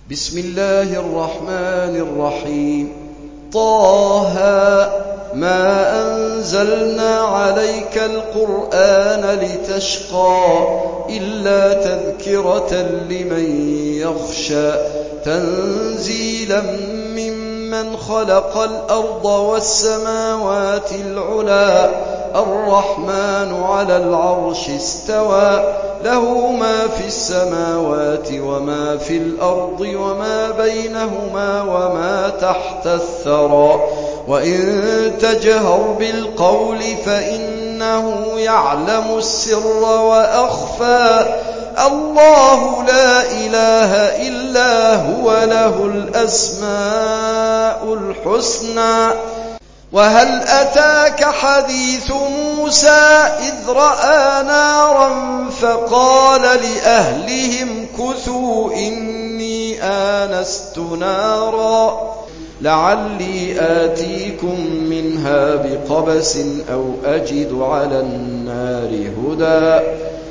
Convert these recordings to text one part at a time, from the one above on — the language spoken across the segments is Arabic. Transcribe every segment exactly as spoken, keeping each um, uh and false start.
بسم الله الرحمن الرحيم. طه ما أنزلنا عليك القرآن لتشقى إلا تذكرة لمن يخشى تنزيلا ممن خلق الأرض والسماوات العلى الرحمن على العرش استوى له ما في السماوات وما في الأرض وما بينهما وما تحت الثرى وإن تجهر بالقول فإنه يعلم السر وأخفى الله لا إله إلا هو له الأسماء الحسنى. وهل أتاك حديث موسى إذ رأى نارا فقال لأهلهم كثوا إني آنست نارا لعلي آتيكم منها بقبس أو أجد على النار هدى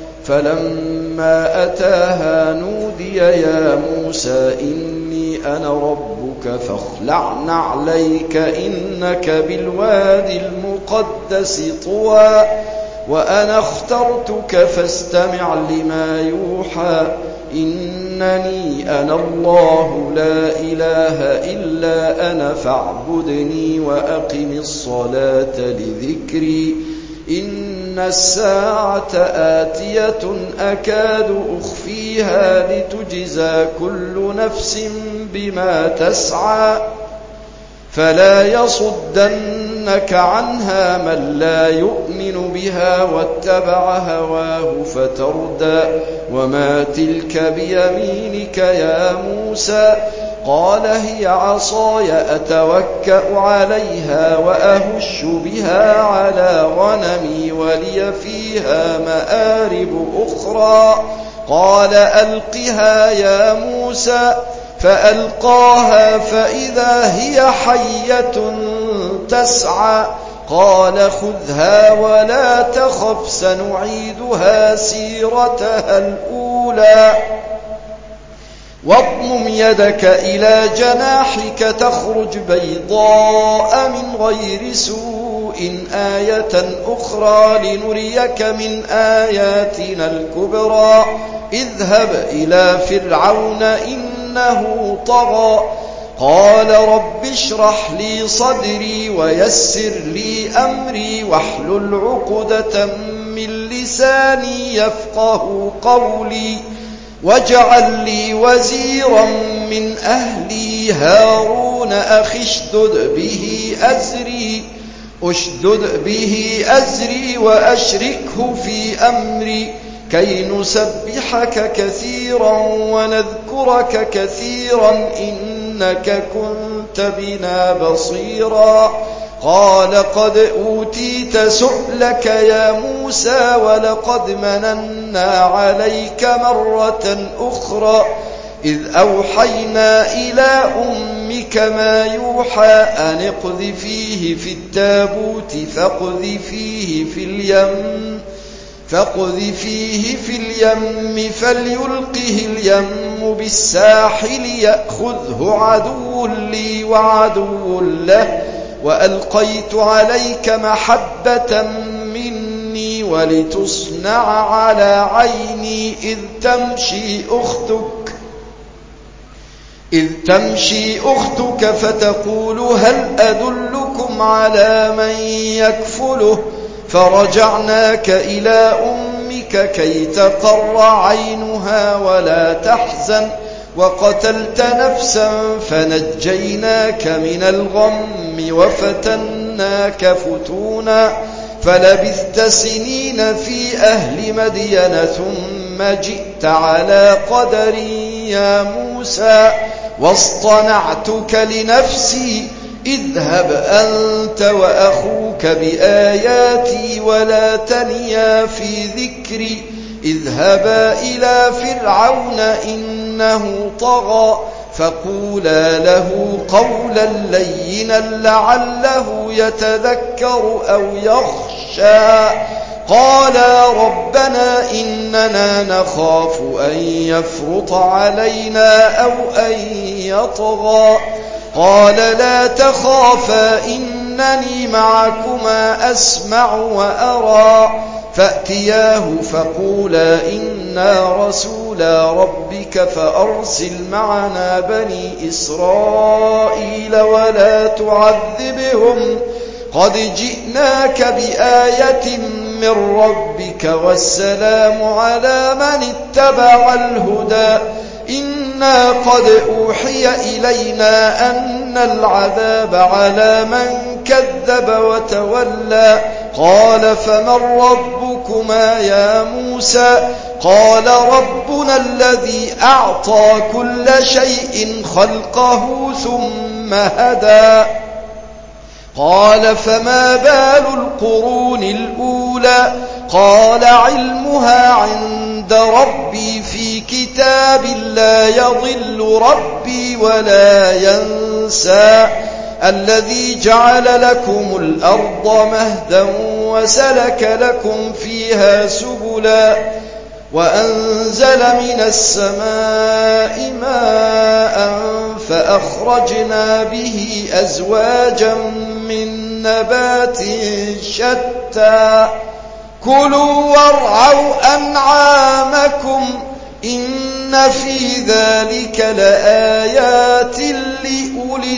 فلما أتاها نودي يا موسى إني أنا ربك فاخلع نعليك إنك بالوادي المقدس طوى وأنا اخترتك فاستمع لما يوحى إنني أنا الله لا إله إلا أنا فاعبدني وأقم الصلاة لذكري إن الساعة آتية أكاد أخفيها لتجزى كل نفس بما تسعى فلا يصدنك عنها من لا يؤمن بها واتبع هواه فتردى وما تلك بيمينك يا موسى قال هي عصاي أتوكأ عليها وأهش بها على غنمي ولي فيها مآرب أخرى قال ألقها يا موسى فألقاها فإذا هي حية تسعى قال خذها ولا تخف سنعيدها سيرتها الأولى واضمم يدك إلى جناحك تخرج بيضاء من غير سوء آية أخرى لنريك من آياتنا الكبرى اذهب إلى فرعون إنه طغى قال رب اشرح لي صدري ويسر لي أمري واحلل عقدة من لساني يفقه قولي واجعل لي وزيرا من أهلي هارون أخي اشدد به أزري أشدد به أزري وأشركه في أمري كي نسبحك كثيرا ونذكرك كثيرا إنك كنت بنا بصيرا قال قد أوتيت سؤلك يا موسى ولقد مننا عليك مرة أخرى إذ أوحينا إلى أمك ما يوحى أن اقذفيه في التابوت فاقذفيه في اليم فاقذفيه في اليم فليلقه اليم بالساحل يأخذه عدو لي وعدو له وألقيت عليك محبة مني ولتصنع على عيني إذ تمشي أختك إذ تمشي أختك فتقول هل أدلكم على من يكفله فرجعناك إلى أمك كي تقر عينها ولا تحزن وقتلت نفسا فنجيناك من الغم وفتناك فتونا فلبثت سنين في أهل مدين ثم جئت على قدر يا موسى واصطنعتك لنفسي اذهب أنت وأخوك بآياتي ولا تنيا في ذكري اذهبا إلى فرعون إنه طغى فقولا له قولا لينا لعله يتذكر أو يخشى قالا ربنا إننا نخاف أن يفرط علينا أو أن يطغى قال لا تخافا إنني معكما أسمع وأرى فأتياه فقولا إنا رسولا ربك فأرسل معنا بني إسرائيل ولا تعذبهم قد جئناك بآية من ربك والسلام على من اتبع الهدى إنا قد أوحي إلينا أن العذاب على من كذب وتولى قال فمن ربكما يا موسى قال ربنا الذي أعطى كل شيء خلقه ثم هدى قال فما بال القرون الأولى قال علمها عند ربي في كتاب لا يضل ربي ولا ينسى الذي جعل لكم الأرض مهدا وسلك لكم فيها سبلا وأنزل من السماء ماء فأخرجنا به أزواجا من نبات شتى كلوا وارعوا أنعامكم إن في ذلك لآيات لأولي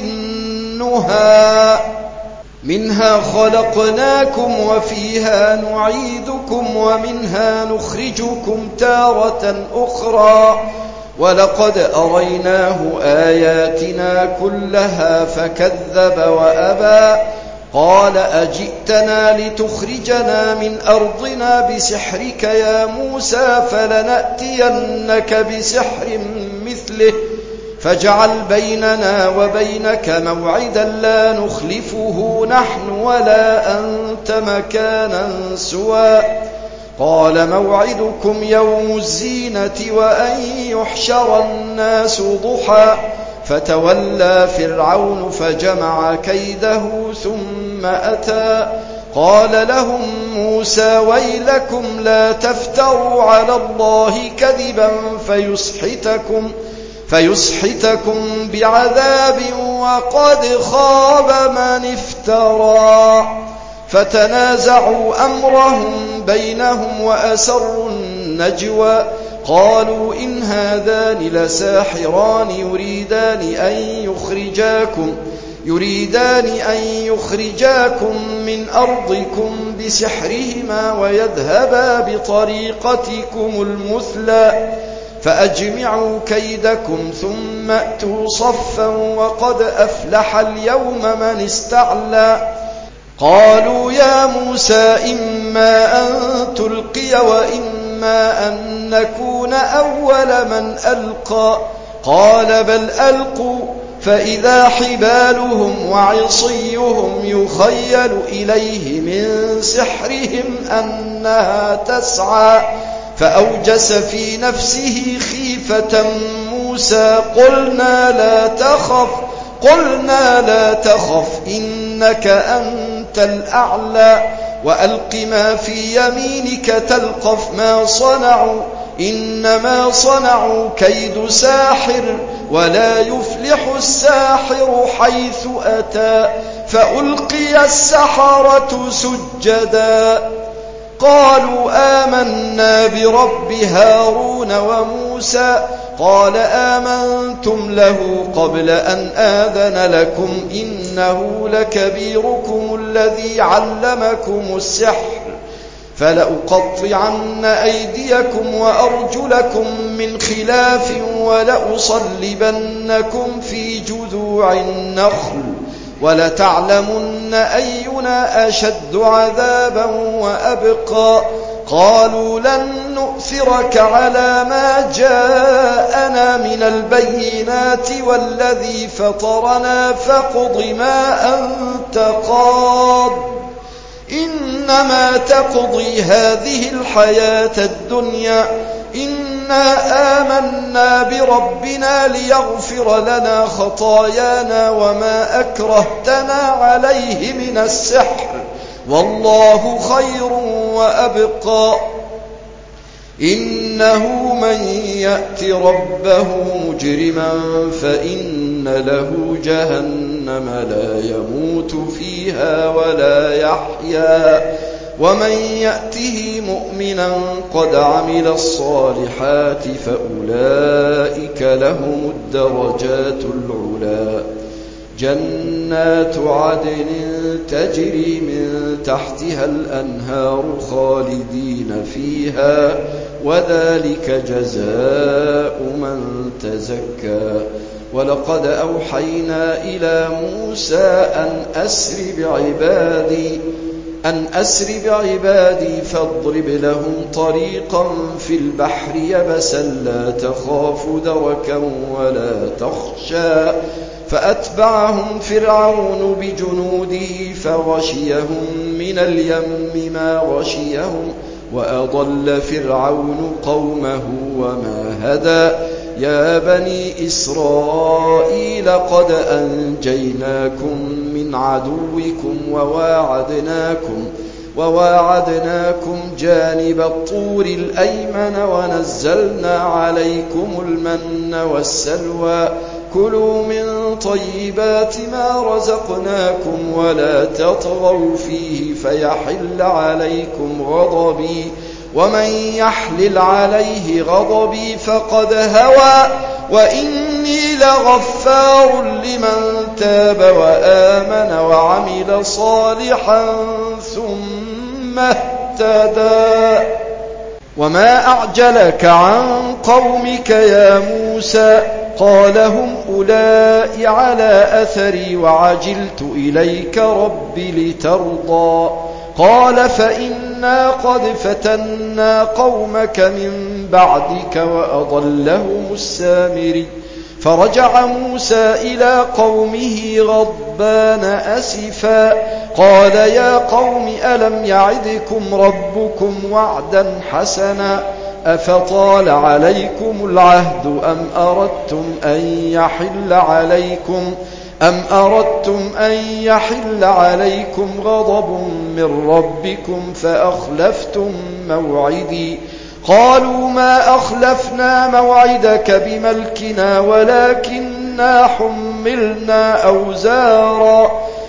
النهى منها خلقناكم وفيها نعيدكم ومنها نخرجكم تارة أخرى ولقد أريناه آياتنا كلها فكذب وأبى قال أجئتنا لتخرجنا من أرضنا بسحرك يا موسى فلنأتينك بسحر مثله فاجعل بيننا وبينك موعدا لا نخلفه نحن ولا أنت مكانا سوى قال موعدكم يوم الزينة وأن يحشر الناس ضحى فتولى فرعون فجمع كيده ثم أتى قال لهم موسى ويلكم لا تفتروا على الله كذبا فيسحتكم فيسحتكم بعذاب وقد خاب من افترى فتنازعوا أمرهم بينهم وأسروا النجوى قالوا إن هذان لساحران يريدان أن يخرجاكم يريدان أن يخرجاكم من أرضكم بسحرهما ويذهبا بطريقتكم المثلى فأجمعوا كيدكم ثم أتوا صفا وقد أفلح اليوم من استعلى قالوا يا موسى إما أن تلقي وإما أن نكون أول من ألقى قال بل ألقوا فإذا حبالهم وعصيهم يخيل إليه من سحرهم أنها تسعى فأوجس في نفسه خيفة موسى قلنا لا تخف قلنا لا تخف إنك أنت الأعلى وألق ما في يمينك تلقف ما صنعوا إنما صنعوا كيد ساحر ولا يفلح الساحر حيث أتى فألقي السحرة سجدا قالوا آمنا برب هارون وموسى قال آمنتم له قبل أن آذن لكم إنه لكبيركم الذي علمكم السحر فلأقطعن أيديكم وأرجلكم من خلاف ولأصلبنكم في جذوع النخل ولتعلمن أينا أشد عذابا وأبقى قالوا لن نؤثرك على ما جاءنا من البينات والذي فطرنا فاقض ما أنت قاض إنما تقضي هذه الحياة الدنيا إنا آمنا بربنا ليغفر لنا خطايانا وما أكرهتنا عليه من السحر والله خير وأبقى إنه من يأت ربه مجرما فإن له جهنم لا يموت فيها ولا يحيا ومن يأته مؤمنا قد عمل الصالحات فأولئك لهم الدرجات العلا جنات عدن تجري من تحتها الأنهار خالدين فيها وذلك جزاء من تزكى ولقد أوحينا إلى موسى أن أسر بعبادي أن أسر بعبادي فاضرب لهم طريقا في البحر يبسا لا تخاف دركا ولا تخشى فأتبعهم فرعون بجنوده فغشيهم من اليم ما غشيهم وأضل فرعون قومه وما هدى يا بني إسرائيل قد أنجيناكم من عدوكم وواعدناكم وواعدناكم جانب الطور الأيمن ونزلنا عليكم المن والسلوى كلوا من طيبات ما رزقناكم ولا تطغوا فيه فيحل عليكم غضبي ومن يحلل عليه غضبي فقد هوى وإني لغفار لمن تاب وآمن وعمل صالحا ثم اهتدى وما أعجلك عن قومك يا موسى قال هم أولئك على أثري وعجلت إليك رب لترضى قال فإنا قد فتنا قومك من بعدك وأضلهم السامري فرجع موسى إلى قومه غضبان أسفا قال يا قوم ألم يعدكم ربكم وعدا حسنا أفطال عليكم العهد أم أردتم أن يحل عليكم أم أردتم أن يحل عليكم غضب من ربكم فأخلفتم موعدي قالوا ما أخلفنا موعدك بملكنا ولكننا حملنا أوزارا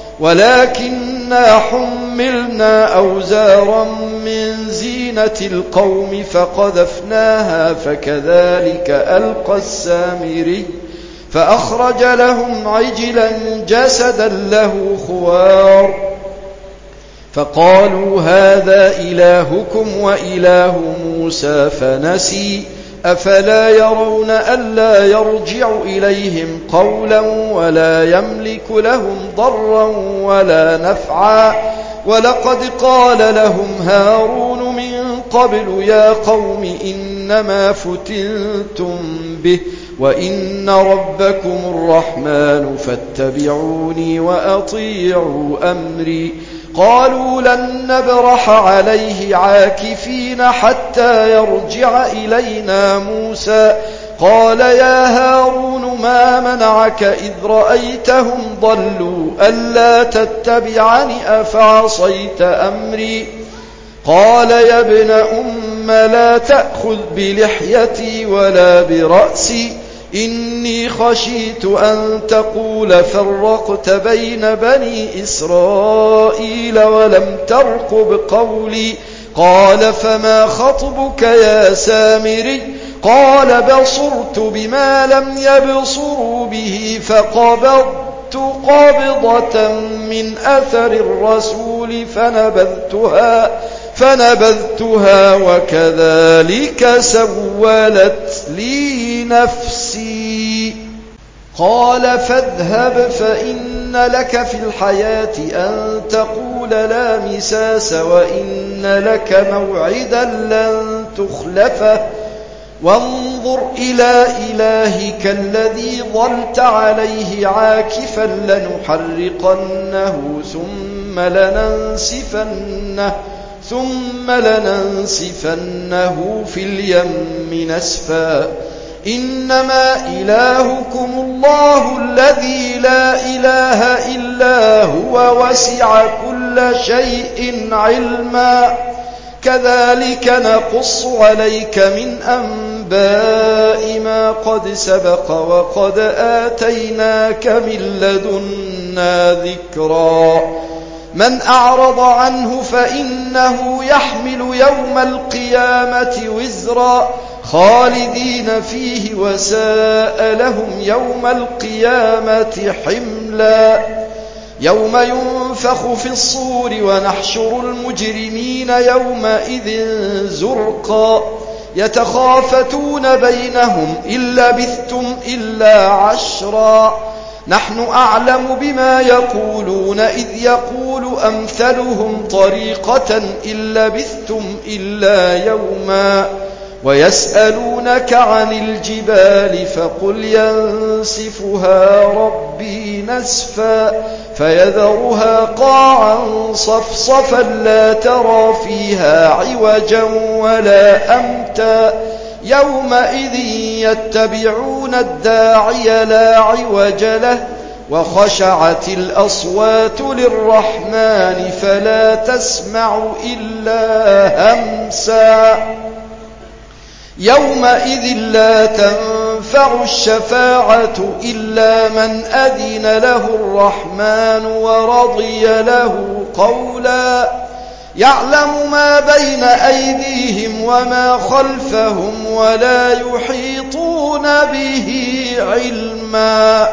ولكننا حملنا أوزارا من زينة القوم فقذفناها فكذلك ألقى السامري فأخرج لهم عجلا جسدا له خوار فقالوا هذا إلهكم وإله موسى فنسي أفلا يرون ألا يرجع إليهم قولا ولا يملك لهم ضرا ولا نفعا ولقد قال لهم هارون من قبل يا قوم إنما فتنتم به وإن ربكم الرحمن فاتبعوني وأطيعوا أمري قالوا لن نبرح عليه عاكفين حتى يرجع إلينا موسى قال يا هارون ما منعك إذ رأيتهم ضلوا ألا تتبعني أفعصيت أمري قال يا ابن أم لا تأخذ بلحيتي ولا برأسي إني خشيت أن تقول فرقت بين بني إسرائيل ولم ترقب قولي قال فما خطبك يا سامري قال بصرت بما لم يبصروا به فقبضت قبضة من أثر الرسول فنبذتها فنبذتها وكذلك سولت لي نفسي قال فاذهب فإن لك في الحياة أن تقول لا مساس وإن لك موعدا لن تخلفه وانظر إلى إلهك الذي ظلت عليه عاكفا لنحرقنه ثم لننسفنه ثم لننسفنه في اليم نسفا إنما إلهكم الله الذي لا إله إلا هو وسع كل شيء علما كذلك نقص عليك من أنباء ما قد سبق وقد آتيناك من لدنا ذكرا من أعرض عنه فإنه يحمل يوم القيامة وزرا خالدين فيه وساء لهم يوم القيامة حملا يوم ينفخ في الصور ونحشر المجرمين يومئذ زرقا يتخافتون بينهم إن لبثتم إلا عشرا نحن أعلم بما يقولون إذ يقول أمثلهم طريقة إن لبثتم إلا يوما ويسألونك عن الجبال فقل ينسفها ربي نسفا فيذرها قاعا صفصفا لا ترى فيها عوجا ولا أمتا يومئذ يتبعون الداعي لا عوج له وخشعت الأصوات للرحمن فلا تسمع إلا همسا يومئذ لا تنفع الشفاعة إلا من أذن له الرحمن ورضي له قولا يعلم ما بين أيديهم وما خلفهم ولا يحيطون به علما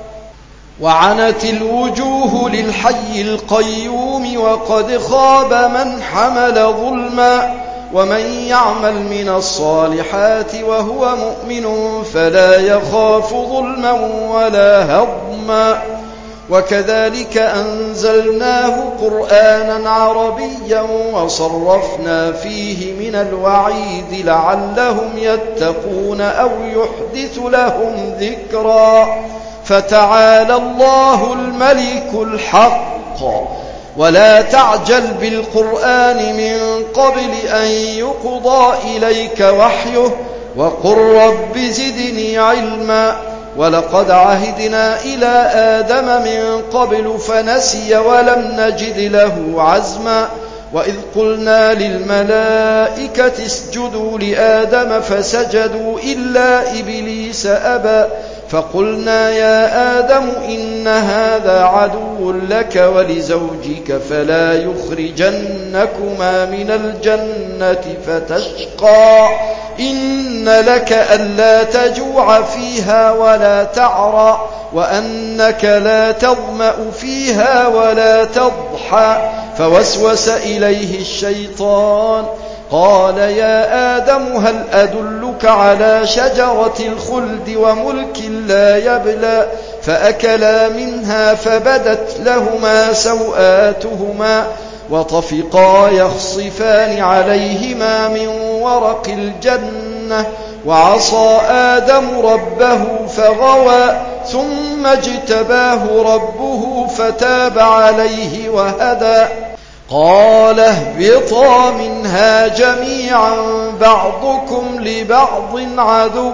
وعنت الوجوه للحي القيوم وقد خاب من حمل ظلما ومن يعمل من الصالحات وهو مؤمن فلا يخاف ظلما ولا هضما وكذلك أنزلناه قرآنا عربيا وصرفنا فيه من الوعيد لعلهم يتقون أو يحدث لهم ذكرا فتعالى الله الملك الحق ولا تعجل بالقرآن من قبل أن يقضى إليك وحيه وقل رب زدني علما ولقد عهدنا إلى آدم من قبل فنسي ولم نجد له عزما وإذ قلنا للملائكة اسجدوا لآدم فسجدوا إلا إبليس أبى فقلنا يا آدم إن هذا عدو لك ولزوجك فلا يخرجنكما من الجنة فتشقى إن لك ألا تجوع فيها ولا تعرى وأنك لا تظمأ فيها ولا تضحى فوسوس إليه الشيطان قال يا آدم هل أدلك على شجرة الخلد وملك لا يبلى فأكلا منها فبدت لهما سوآتهما وطفقا يخصفان عليهما من ورق الجنة وعصى آدم ربه فغوى ثم اجتباه ربه فتاب عليه وهدى قال اهبطا منها جميعا بعضكم لبعض عدو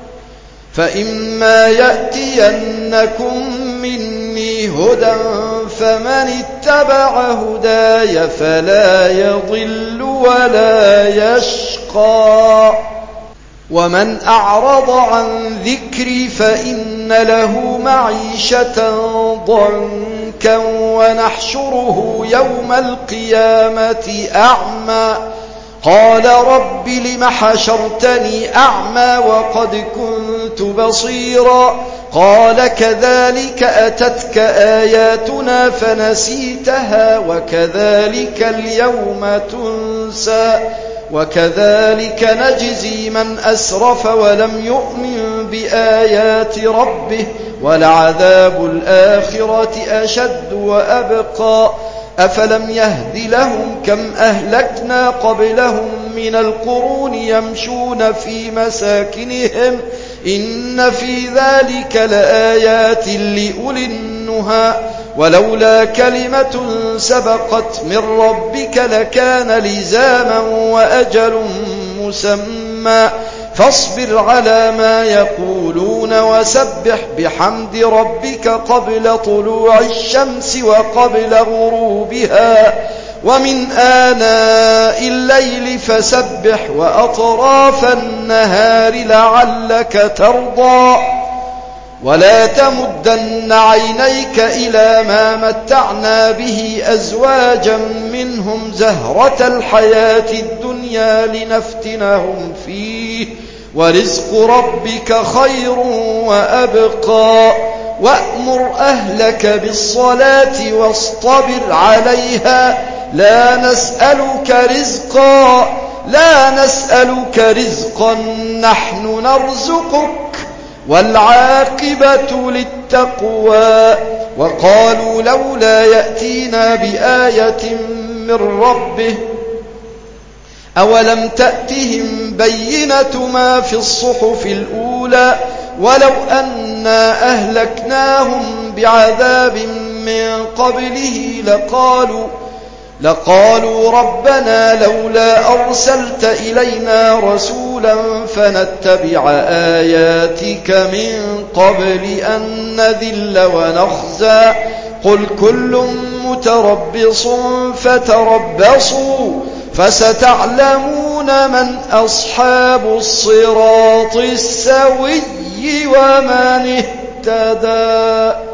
فإما يأتينكم مني هدى فمن اتبع هداي فلا يضل ولا يشقى ومن أعرض عن ذكري فإن له معيشة ضنكا ونحشره يوم القيامة أعمى قال رب لم حشرتني أعمى وقد كنت بصيرا قال كذلك أتتك آياتنا فنسيتها وكذلك اليوم تنسى وكذلك نجزي من أسرف ولم يؤمن بآيات ربه ولعذاب الآخرة أشد وأبقى أفلم يهد لهم كم أهلكنا قبلهم من القرون يمشون في مساكنهم إن في ذلك لآيات لأولي النهى ولولا كلمة سبقت من ربك لكان لزاما وأجل مسمى فاصبر على ما يقولون وسبح بحمد ربك قبل طلوع الشمس وقبل غروبها ومن آناء الليل فسبح وأطراف النهار لعلك ترضى ولا تمدن عينيك إلى ما متعنا به أزواجا منهم زهرة الحياة الدنيا لنفتنهم فيه ورزق ربك خير وأبقى وأمر أهلك بالصلاة واصطبر عليها لا نسألك رزقا لا نسألك رزقا نحن نرزقك والعاقبة للتقوى وقالوا لولا يأتينا بآية من ربه أولم تأتهم بينة ما في الصحف الأولى ولو أنا أهلكناهم بعذاب من قبله لقالوا لقالوا ربنا لولا أرسلت إلينا رسولا فنتبع آياتك من قبل أن نذل ونخزى قل كل متربص فتربصوا فستعلمون من أصحاب الصراط السوي ومن اهتدى.